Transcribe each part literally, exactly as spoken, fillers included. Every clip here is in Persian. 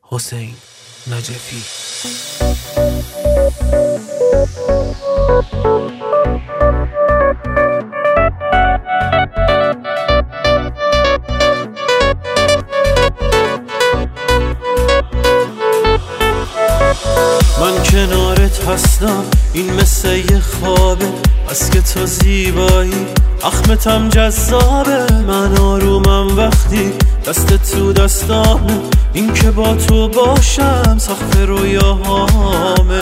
حسین نجفی. من کنارت هستم، این مثل یه خوابه، بس که تو زیبایی اخمتم جذابه. من آرومم وقتی دست تو دستامه، این که با تو باشم سقف رویاهامه.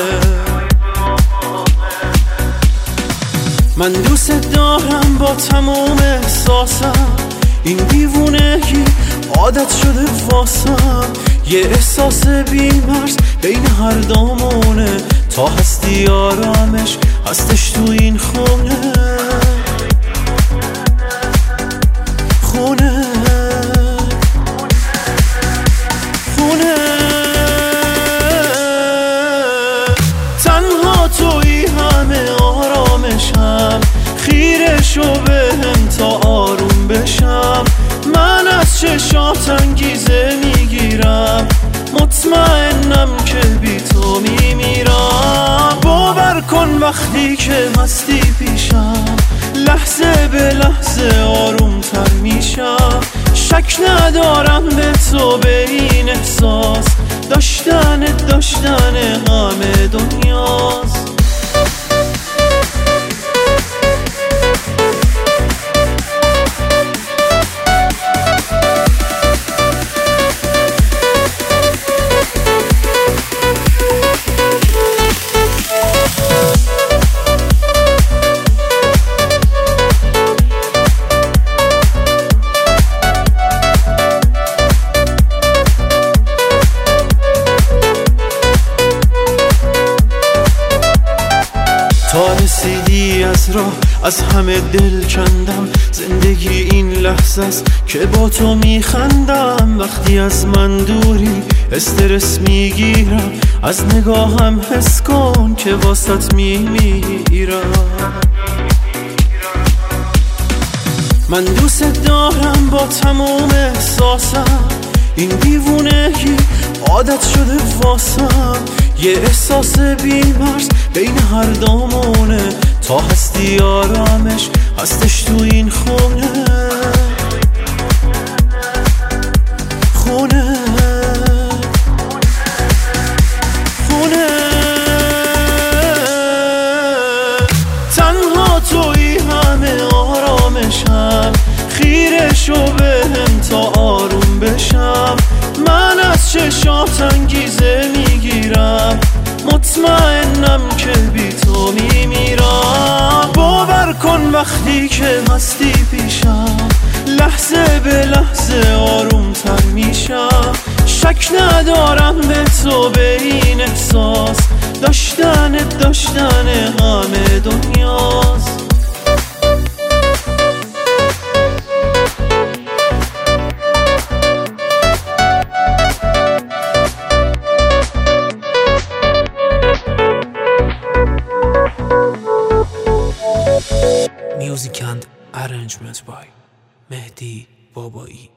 من دوست دارم با تموم احساسم، این دیوونگی عادت شده واسم. یه احساس بی‌مرز بین هر دامونه، تا هستی آرامش هستش تو این خونه. خونه خونه تنها توی همه آرامشم، خیره شو بهم تا آروم بشم. من از چشات انگیزه میگیرم، مطمئنم که بی تو میمیرم. باور کن وقتی که هستی پیشم، لحظه به لحظه آروم تر میشم. شک ندارم به تو، به این احساس داشتنت داشتن همه دنیاست. تا رسیدی از راه از همه دل کندم، زندگی این لحظه است که با تو میخندم. وقتی از من دوری استرس میگیرم، از نگاهم حس کن که واسط میمیرم. من دوست دارم با تموم احساسم، این دیوونگی عادت شده واسم. یه احساس بی‌مرز بین هر دامونه، تا هستی آرامش هستش تو این خونه. خونه خونه تنها توی همه آرامشم، خیره شو بهم تا آروم بشم. من از چشات انگیزه میگیرم، مطمئنم که بی تو میمیرم. باور کن وقتی که هستی پیشم، لحظه به لحظه آروم تر میشم. شک ندارم به تو، به این احساس داشتنت داشتن همه دنیاست. Music and arrangement by Mehdi Babai.